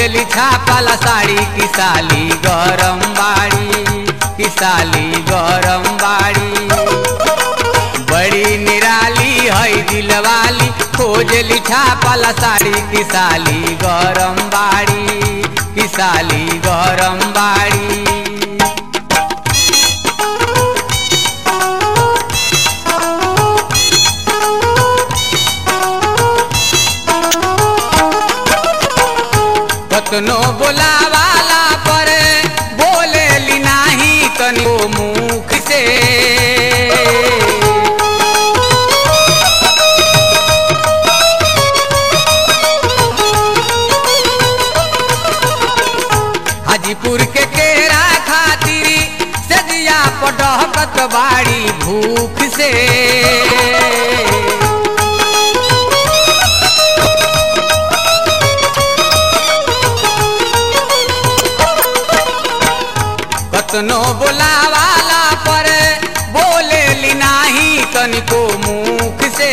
खोजली छापला साड़ी की साली गरम बाड़ी की साली गरम बाड़ी बड़ी निराली है दिलवाली खोजली छापला साड़ी की साली गरम बाड़ी की साली गरम बाड़ी कतनो बोलावाला पर बोलेली नाही तनिको मुख से हाजीपुर के केरा खातिर सजिया पटहकत बाड़ी भूख से कतनो बोलावाला पर बोलेली नाही तनिको मुख से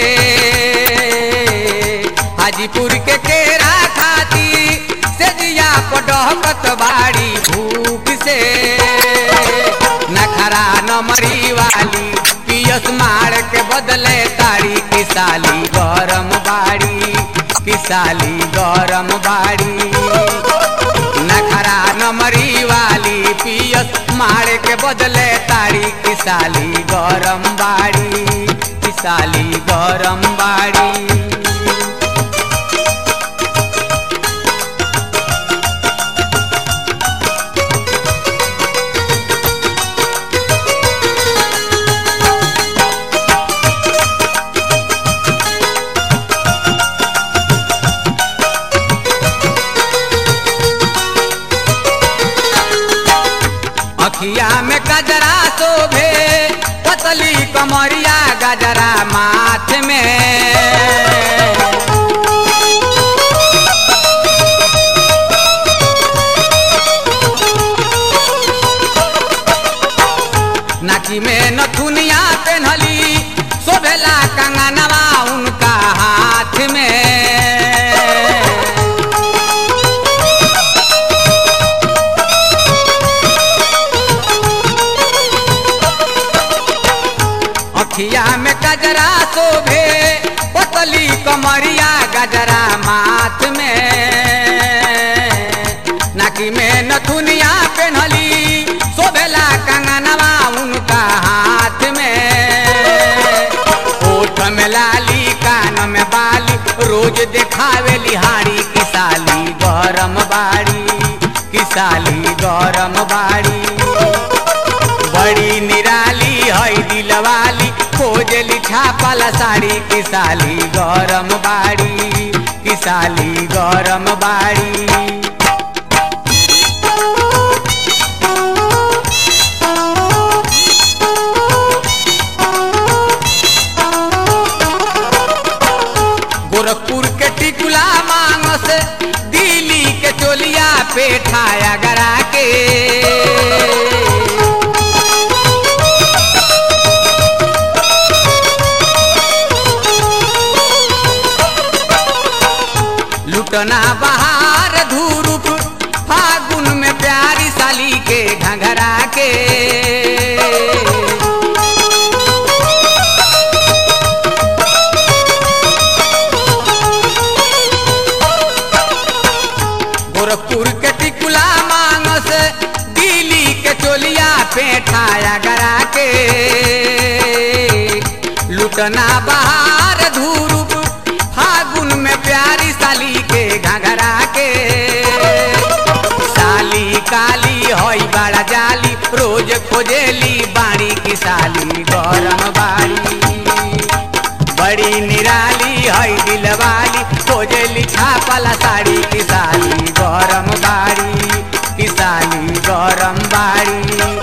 हाजीपुर के केरा खातिर सजिया पटहकत बाड़ी भूख से नखरा नमरी वाली पियस मार के बदले ताड़ी की साली गरम बाड़ी की साली गरम बाड़ी नखरा नमरी वाली पियस मारे के बदले ताड़ी की साली गरम बाड़ी की साली गरम बाड़ी अखिया में गजरा शोभे पतली कमरिया गजरा माथ में नाकी में नथुनिया पेन्हली शोभेला कंगनवा उनका हाथ में अखिया में गजरा शोभे पतली कमरिया गजरा माथ में नाकी में नथुनिया पेन्हली शोभेला कंगनवा उनका हाथ में ओठ में लाली कान में बाली रोज देखावेली हाड़ी की साली गरम बाड़ी की साली गरम बाड़ी बड़ी निराली है दिलवाली खोजली छापला साड़ी की साली गरम बाड़ी की साली गरम बाड़ी गोरखपुर के टिकुला मांगस दिल्ली के चोलिया पेठाया गरा के लुटना बहार धूरुप फागुन में प्यारी साली के घंघरा के गोरखपुर के टिकुला मांगस दिल्ली के चोलिया पेठाया गरा के लुटना बहार धूरुप फागुन में प्यारी साली के घंघरा के साली काली होई बड़ा जाली रोज खोजेली बाड़ी की साली गरम बाड़ी बड़ी निराली है दिलवाली खोजेली छापला साड़ी की साली गरम बाड़ी की साली गरम बाड़ी